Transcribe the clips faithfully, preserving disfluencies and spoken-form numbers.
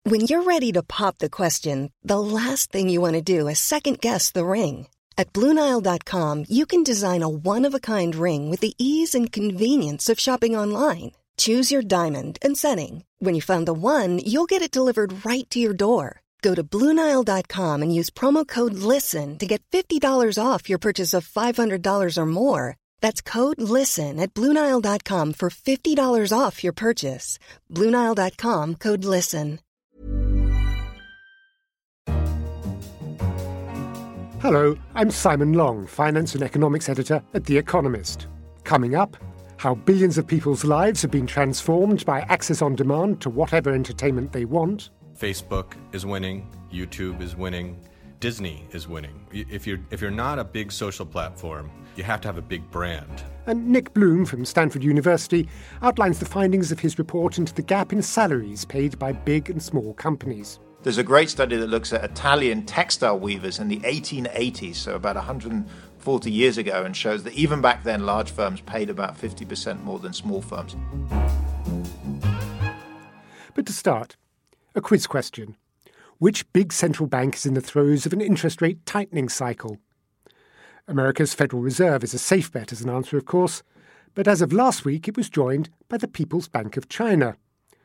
When you're ready to pop the question, the last thing you want to do is second-guess the ring. At Blue Nile dot com, you can design a one-of-a-kind ring with the ease and convenience of shopping online. Choose your diamond and setting. When you find the one, you'll get it delivered right to your door. Go to Blue Nile dot com and use promo code LISTEN to get fifty dollars off your purchase of five hundred dollars or more. That's code LISTEN at Blue Nile dot com for fifty dollars off your purchase. Blue Nile dot com, code LISTEN. Hello, I'm Simon Long, Finance and Economics Editor at The Economist. Coming up, how billions of people's lives have been transformed by access on demand to whatever entertainment they want. Facebook is winning, YouTube is winning, Disney is winning. If you're, if you're not a big social platform, you have to have a big brand. And Nick Bloom from Stanford University outlines the findings of his report into the gap in salaries paid by big and small companies. There's a great study that looks at Italian textile weavers in the eighteen eighties, so about one hundred forty years ago, and shows that even back then, large firms paid about fifty percent more than small firms. But to start, a quiz question. Which big central bank is in the throes of an interest rate tightening cycle? America's Federal Reserve is a safe bet as an answer, of course, but as of last week, it was joined by the People's Bank of China.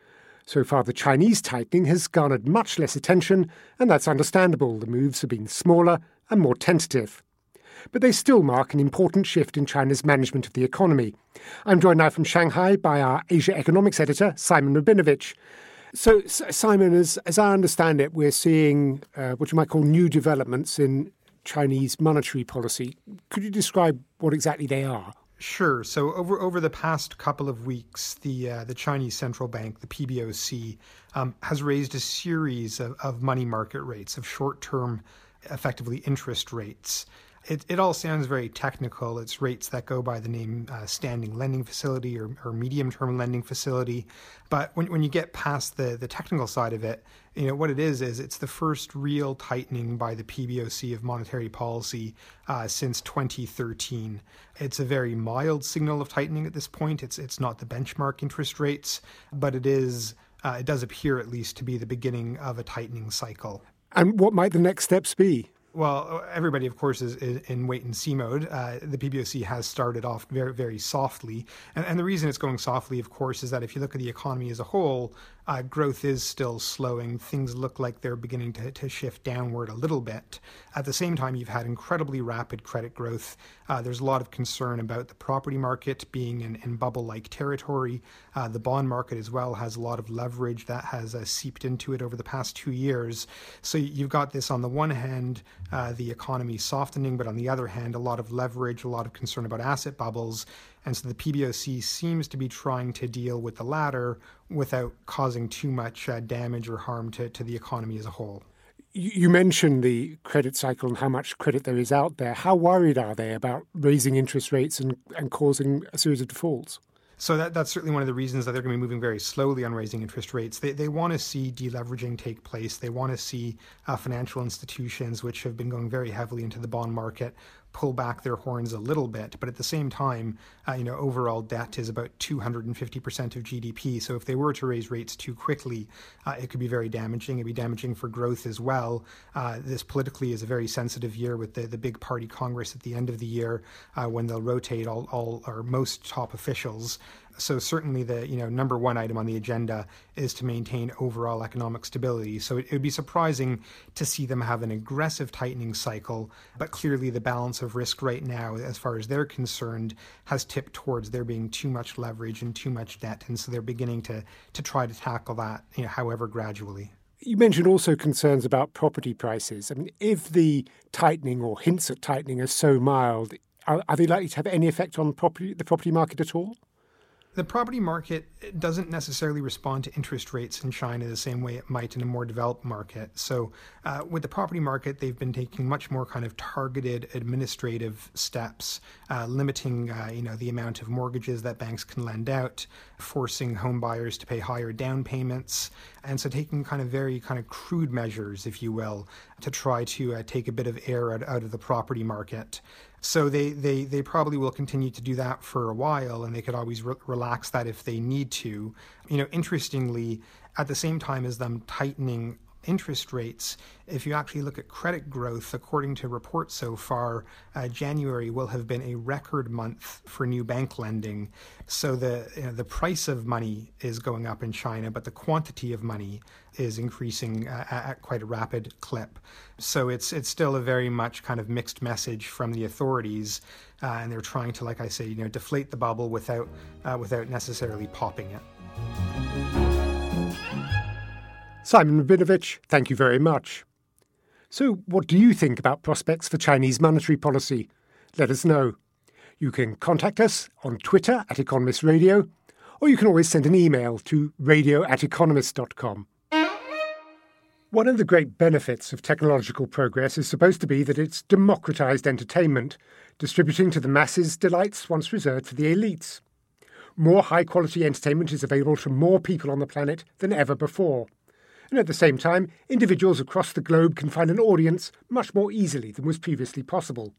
So far, the Chinese tightening has garnered much less attention, and that's understandable. The moves have been smaller and more tentative. But they still mark an important shift in China's management of the economy. I'm joined now from Shanghai by our Asia economics editor, Simon Rabinovich. So, Simon, as, as I understand it, we're seeing uh, what you might call new developments in Chinese monetary policy. Could you describe what exactly they are? Sure. So over over the past couple of weeks, the uh, the Chinese central bank, the P B O C, um, has raised a series of, of money market rates, of short-term, effectively interest rates. It, it all sounds very technical. It's rates that go by the name uh, standing lending facility or, or medium-term lending facility. But when when you get past the, the technical side of it, you know, what it is is it's the first real tightening by the P B O C of monetary policy uh, since twenty thirteen. It's a very mild signal of tightening at this point. It's it's not the benchmark interest rates, but it is uh, it does appear at least to be the beginning of a tightening cycle. And what might the next steps be? Well, everybody, of course, is in wait-and-see mode. Uh, the P B O C has started off very, very softly. And, and the reason it's going softly, of course, is that if you look at the economy as a whole, uh, growth is still slowing. Things look like they're beginning to, to shift downward a little bit. At the same time, you've had incredibly rapid credit growth. Uh, there's a lot of concern about the property market being in, in bubble-like territory. Uh, the bond market as well has a lot of leverage that has uh, seeped into it over the past two years. So you've got this on the one hand, Uh, the economy softening, but on the other hand, a lot of leverage, a lot of concern about asset bubbles. And so the P B O C seems to be trying to deal with the latter without causing too much uh, damage or harm to, to the economy as a whole. You mentioned the credit cycle and how much credit there is out there. How worried are they about raising interest rates and, and causing a series of defaults? So that, that's certainly one of the reasons that they're going to be moving very slowly on raising interest rates. They they want to see deleveraging take place. They want to see uh, financial institutions, which have been going very heavily into the bond market, pull back their horns a little bit. But at the same time, uh, you know, overall debt is about two hundred fifty percent of G D P. So if they were to raise rates too quickly, uh, it could be very damaging. It'd be damaging for growth as well. Uh, this politically is a very sensitive year with the, the big party Congress at the end of the year uh, when they'll rotate all, all or most top officials. So certainly the you know number one item on the agenda is to maintain overall economic stability. So it, it would be surprising to see them have an aggressive tightening cycle, but clearly the balance of risk right now, as far as they're concerned, has tipped towards there being too much leverage and too much debt, and so they're beginning to to try to tackle that, you know, however gradually. You mentioned also concerns about property prices. I mean, if the tightening or hints at tightening are so mild, are, are they likely to have any effect on property, the property market at all? The property market doesn't necessarily respond to interest rates in China the same way it might in a more developed market. So uh, with the property market, they've been taking much more kind of targeted administrative steps, uh, limiting uh, you know, the amount of mortgages that banks can lend out, forcing home buyers to pay higher down payments, and so taking kind of very kind of crude measures, if you will, to try to uh, take a bit of air out, out of the property market. So they, they, they probably will continue to do that for a while, and they could always re- relax that if they need to. You know, interestingly, at the same time as them tightening interest rates, if you actually look at credit growth, according to reports so far, uh, January will have been a record month for new bank lending. So the you know, the price of money is going up in China, but the quantity of money is increasing uh, at quite a rapid clip. So it's it's still a very much kind of mixed message from the authorities, uh, and they're trying to, like I say, you know, deflate the bubble without uh, without necessarily popping it. Simon Rabinovich, thank you very much. So what do you think about prospects for Chinese monetary policy? Let us know. You can contact us on Twitter at Economist Radio, or you can always send an email to radio at economist dot com. One of the great benefits of technological progress is supposed to be that it's democratized entertainment, distributing to the masses delights once reserved for the elites. More high-quality entertainment is available to more people on the planet than ever before. And at the same time, individuals across the globe can find an audience much more easily than was previously possible.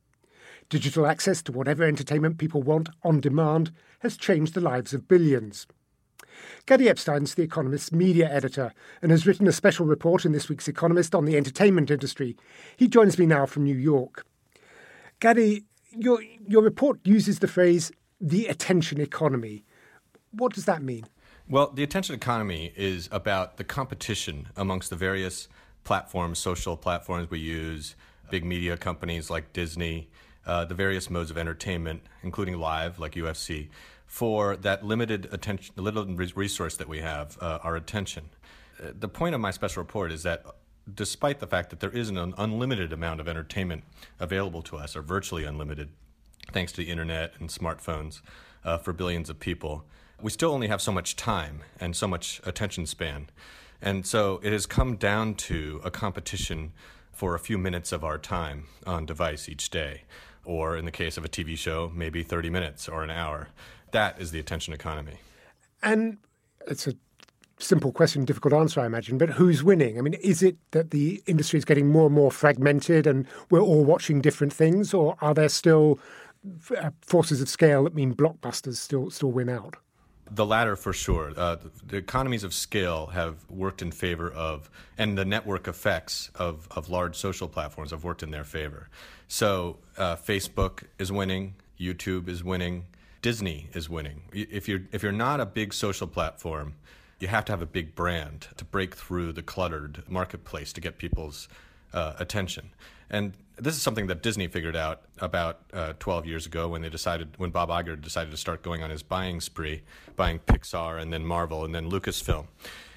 Digital access to whatever entertainment people want on demand has changed the lives of billions. Gady Epstein's The Economist's media editor and has written a special report in this week's Economist on the entertainment industry. He joins me now from New York. Gady, your, your report uses the phrase, the attention economy. What does that mean? Well, the attention economy is about the competition amongst the various platforms, social platforms we use, big media companies like Disney, uh, the various modes of entertainment, including live, like U F C, for that limited attention, the little resource that we have, uh, our attention. Uh, the point of my special report is that despite the fact that there is an unlimited amount of entertainment available to us, or virtually unlimited, thanks to the internet and smartphones uh, for billions of people, we still only have so much time and so much attention span. And so it has come down to a competition for a few minutes of our time on device each day, or in the case of a T V show, maybe thirty minutes or an hour. That is the attention economy. And it's a simple question, difficult answer, I imagine, but who's winning? I mean, is it that the industry is getting more and more fragmented and we're all watching different things, or are there still forces of scale that mean blockbusters still still win out? The latter, for sure. Uh, the economies of scale have worked in favor of, and the network effects of, of large social platforms have worked in their favor. So uh, Facebook is winning, YouTube is winning, Disney is winning. If you're if you're not a big social platform, you have to have a big brand to break through the cluttered marketplace to get people's uh, attention. And this is something that Disney figured out about uh, twelve years ago when they decided, when Bob Iger decided to start going on his buying spree, buying Pixar and then Marvel and then Lucasfilm.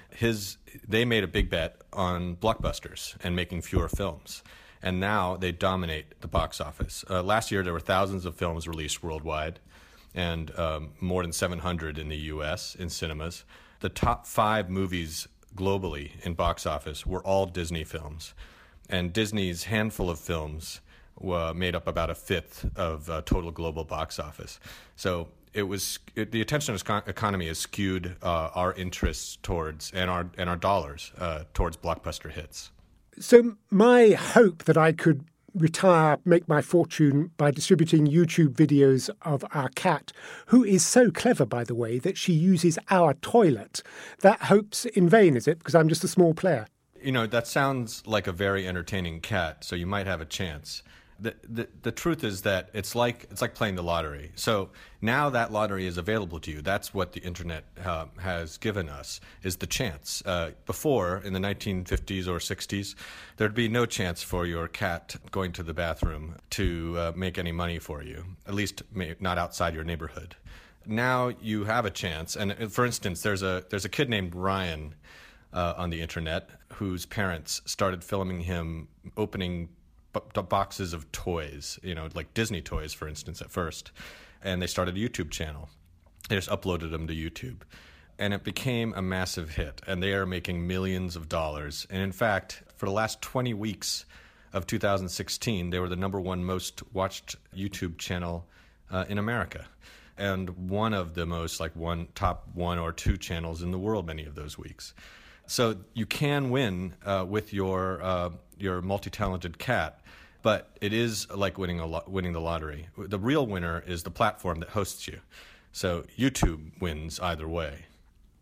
His they made a big bet on blockbusters and making fewer films. And now they dominate the box office. Uh, last year there were thousands of films released worldwide, and um, more than seven hundred in the U S in cinemas. The top five movies globally in box office were all Disney films. And Disney's handful of films uh, made up about a fifth of uh, total global box office. So it was it, the attention economy has skewed uh, our interests towards and our and our dollars uh, towards blockbuster hits. So my hope that I could retire, make my fortune by distributing YouTube videos of our cat, who is so clever, by the way, that she uses our toilet, that hope's in vain, is it? Because I'm just a small player. You know, that sounds like a very entertaining cat, so you might have a chance. The, the the truth is that it's like it's like playing the lottery. So now that lottery is available to you. That's what the internet uh, has given us, is the chance. Uh, before, in the nineteen fifties or sixties, there'd be no chance for your cat going to the bathroom to uh, make any money for you, at least may, not outside your neighborhood. Now you have a chance. And for instance, there's a there's a kid named Ryan Uh, on the internet, whose parents started filming him opening b- boxes of toys, you know, like Disney toys, for instance, at first. And they started a YouTube channel. They just uploaded them to YouTube. And it became a massive hit. And they are making millions of dollars. And in fact, for the last twenty weeks of two thousand sixteen, they were the number one most watched YouTube channel uh, in America. And one of the most, like, one top one or two channels in the world many of those weeks. So you can win uh, with your uh, your multi-talented cat, but it is like winning a lo- winning the lottery. The real winner is the platform that hosts you. So YouTube wins either way.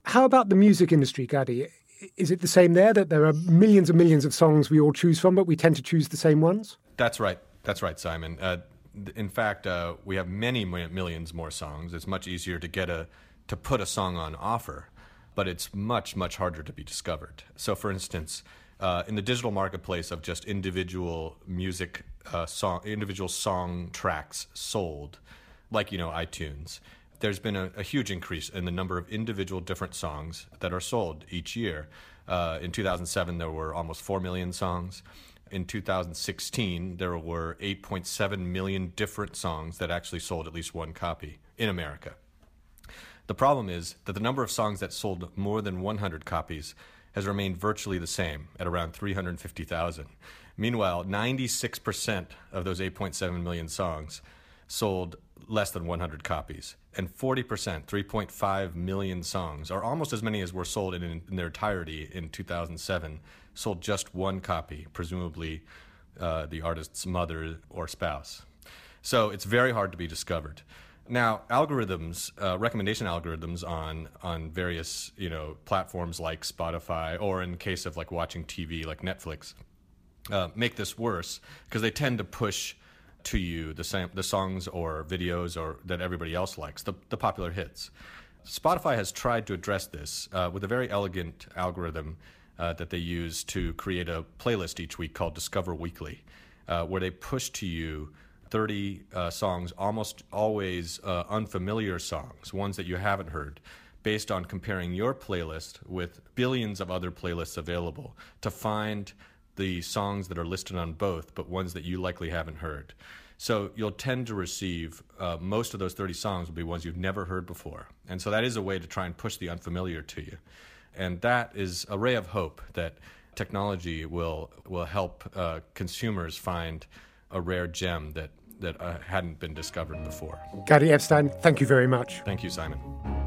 How about the music industry, Gadi? Is it the same there, that there are millions and millions of songs we all choose from, but we tend to choose the same ones? That's right. That's right, Simon. Uh, in fact, uh, we have many millions more songs. It's much easier to get a to put a song on offer, but it's much, much harder to be discovered. So, for instance, uh, in the digital marketplace of just individual music, uh, song, individual song tracks sold, like, you know, iTunes, there's been a, a huge increase in the number of individual different songs that are sold each year. Uh, in two thousand seven, there were almost four million songs. In two thousand sixteen, there were eight point seven million different songs that actually sold at least one copy in America. The problem is that the number of songs that sold more than one hundred copies has remained virtually the same at around three hundred fifty thousand. Meanwhile, ninety-six percent of those eight point seven million songs sold less than one hundred copies. And forty percent, three point five million songs, or almost as many as were sold in, in their entirety in two thousand seven, sold just one copy, presumably uh, the artist's mother or spouse. So it's very hard to be discovered. Now, algorithms, uh, recommendation algorithms on on various you know platforms like Spotify, or in case of like watching T V like Netflix, uh, make this worse because they tend to push to you the same the songs or videos or that everybody else likes, the, the popular hits. Spotify has tried to address this uh, with a very elegant algorithm uh, that they use to create a playlist each week called Discover Weekly, uh, where they push to you thirty uh, songs, almost always uh, unfamiliar songs, ones that you haven't heard, based on comparing your playlist with billions of other playlists available to find the songs that are listed on both, but ones that you likely haven't heard. So you'll tend to receive, uh, most of those thirty songs will be ones you've never heard before. And so that is a way to try and push the unfamiliar to you. And that is a ray of hope that technology will will help uh, consumers find a rare gem that, that uh, hadn't been discovered before. Gadi Epstein, thank you very much. Thank you, Simon.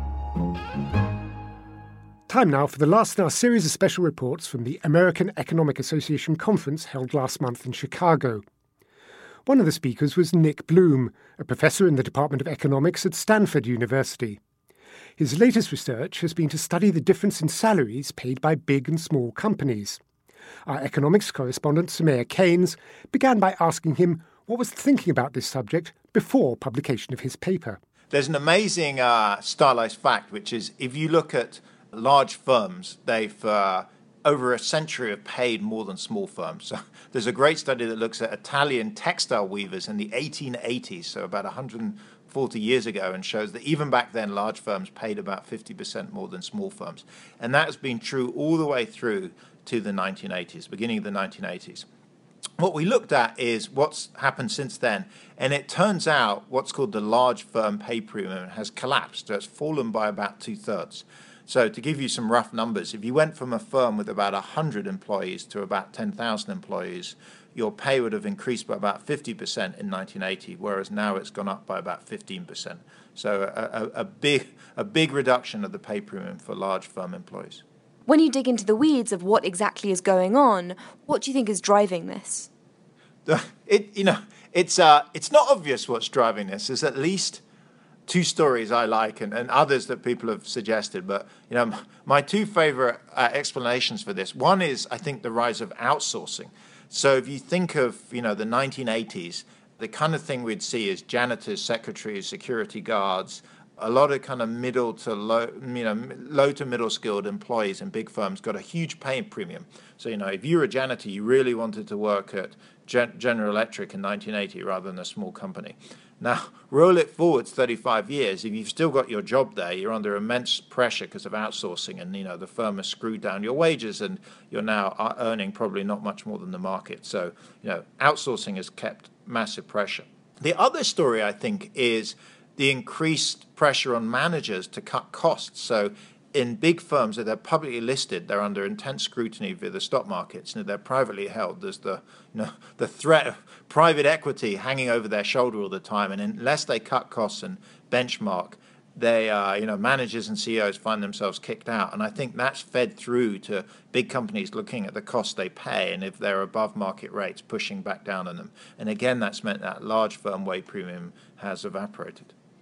Time now for the last in our series of special reports from the American Economic Association conference held last month in Chicago. One of the speakers was Nick Bloom, a professor in the Department of Economics at Stanford University. His latest research has been to study the difference in salaries paid by big and small companies. Our economics correspondent, Soumaya Keynes, began by asking him what was thinking about this subject before publication of his paper. There's an amazing uh, stylized fact, which is if you look at large firms, they've uh, over a century have paid more than small firms. So there's a great study that looks at Italian textile weavers in the eighteen eighties, so about one hundred forty years ago, and shows that even back then large firms paid about fifty percent more than small firms. And that has been true all the way through to the nineteen eighties, beginning of the nineteen eighties. What we looked at is what's happened since then, and it turns out what's called the large firm pay premium has collapsed. So it's fallen by about two-thirds. So to give you some rough numbers, if you went from a firm with about one hundred employees to about ten thousand employees, your pay would have increased by about fifty percent in nineteen eighty, whereas now it's gone up by about fifteen percent. So a, a, a big a big reduction of the pay premium for large firm employees. When you dig into the weeds of what exactly is going on, what do you think is driving this? The, it you know it's uh it's not obvious what's driving this. There's at least two stories I like, and, and others that people have suggested. But you know, my two favorite uh, explanations for this. One is, I think, the rise of outsourcing. So if you think of, you know, the nineteen eighties, the kind of thing we'd see is janitors, secretaries, security guards, a lot of kind of middle to low, you know, low to middle skilled employees in big firms got a huge pay premium. So, you know, if you were a janitor, you really wanted to work at Gen- General Electric in nineteen eighty rather than a small company. Now, roll it forward thirty-five years. If you've still got your job there, you're under immense pressure because of outsourcing, and you know the firm has screwed down your wages, and you're now earning probably not much more than the market. So, you know, outsourcing has kept massive pressure. The other story, I think, is the increased pressure on managers to cut costs. So in big firms that they're publicly listed, they're under intense scrutiny via the stock markets. And if they're privately held, there's the you know the threat of private equity hanging over their shoulder all the time. And unless they cut costs and benchmark, they uh, you know managers and C E Os find themselves kicked out. And I think that's fed through to big companies looking at the cost they pay, and if they're above market rates, pushing back down on them. And again, that's meant that large firm wage premium has evaporated.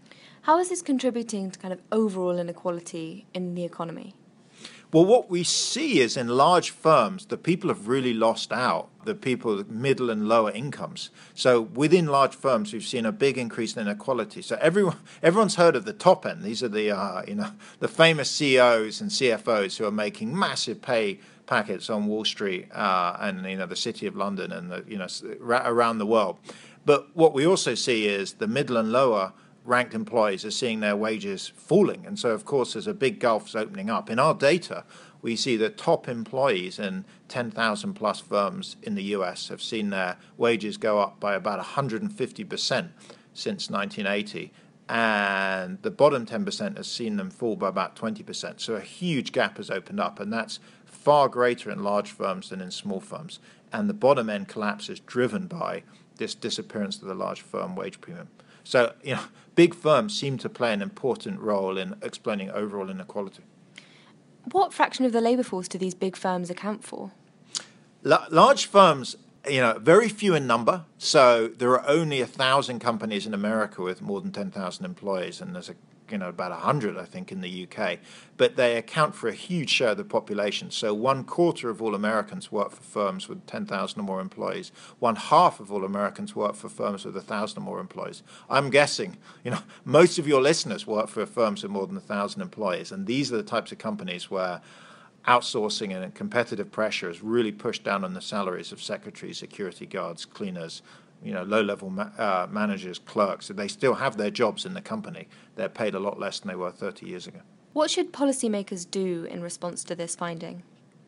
How is this contributing to kind of overall inequality in the economy? Well, what we see is in large firms, the people have really lost out, the people with middle and lower incomes. So within large firms, we've seen a big increase in inequality. So everyone, everyone's heard of the top end. These are the, uh, you know, the famous C E Os and C F Os who are making massive pay packets on Wall Street uh, and, you know, the City of London and, the, you know, around the world. But what we also see is the middle and lower ranked employees are seeing their wages falling. And so, of course, there's a big gulf opening up. In our data, we see that top employees in ten thousand plus firms in the U S have seen their wages go up by about one hundred fifty percent since nineteen eighty. And the bottom ten percent has seen them fall by about twenty percent. So a huge gap has opened up, and that's far greater in large firms than in small firms. And the bottom end collapse is driven by this disappearance of the large firm wage premium. So, you know, big firms seem to play an important role in explaining overall inequality. What fraction of the labour force do these big firms account for? L- large firms, you know, very few in number. So there are only a thousand companies in America with more than ten thousand employees, and there's a you know about a hundred, I think, in the U K. But they account for a huge share of the population. So one quarter of all Americans work for firms with ten thousand or more employees. One half of all Americans work for firms with a thousand or more employees. I'm guessing, you know, most of your listeners work for firms with more than a thousand employees, and these are the types of companies where outsourcing and competitive pressure has really pushed down on the salaries of secretaries, security guards, cleaners, you know, low-level ma- uh, managers, clerks. They still have their jobs in the company. They're paid a lot less than they were thirty years ago. What should policymakers do in response to this finding?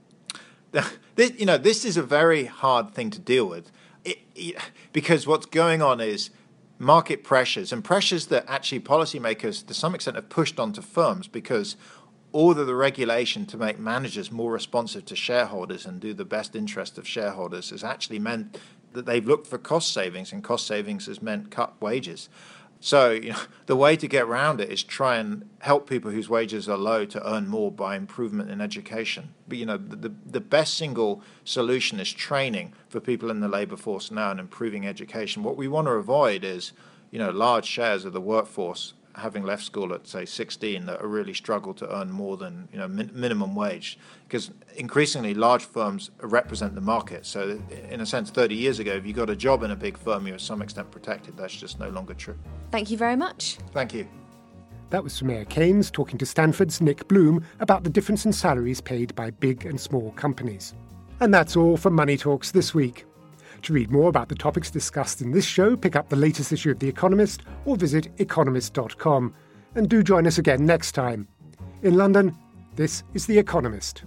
This, you know, this is a very hard thing to deal with it, it, because what's going on is market pressures and pressures that actually policymakers, to some extent, have pushed onto firms because all of the regulation to make managers more responsive to shareholders and do the best interest of shareholders has actually meant that they've looked for cost savings, and cost savings has meant cut wages. So, you know, the way to get around it is try and help people whose wages are low to earn more by improvement in education. But, you know, the, the best single solution is training for people in the labor force now and improving education. What we want to avoid is, you know, large shares of the workforce having left school at, say, sixteen that are really struggle to earn more than, you know, min- minimum wage. Because increasingly large firms represent the market. So in a sense, thirty years ago, if you got a job in a big firm, you were to some extent protected. That's just no longer true. Thank you very much. Thank you. That was Soumaya Keynes talking to Stanford's Nick Bloom about the difference in salaries paid by big and small companies. And that's all for Money Talks this week. To read more about the topics discussed in this show, pick up the latest issue of The Economist or visit economist dot com. And do join us again next time. In London, this is The Economist.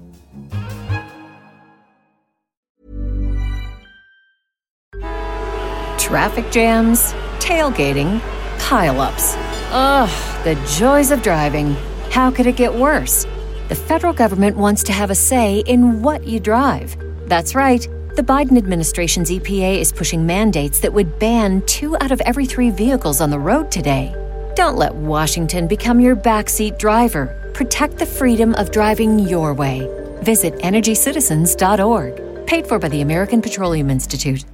Traffic jams, tailgating, pile-ups. Ugh, the joys of driving. How could it get worse? The federal government wants to have a say in what you drive. That's right. The Biden administration's E P A is pushing mandates that would ban two out of every three vehicles on the road today. Don't let Washington become your backseat driver. Protect the freedom of driving your way. Visit energy citizens dot org. Paid for by the American Petroleum Institute.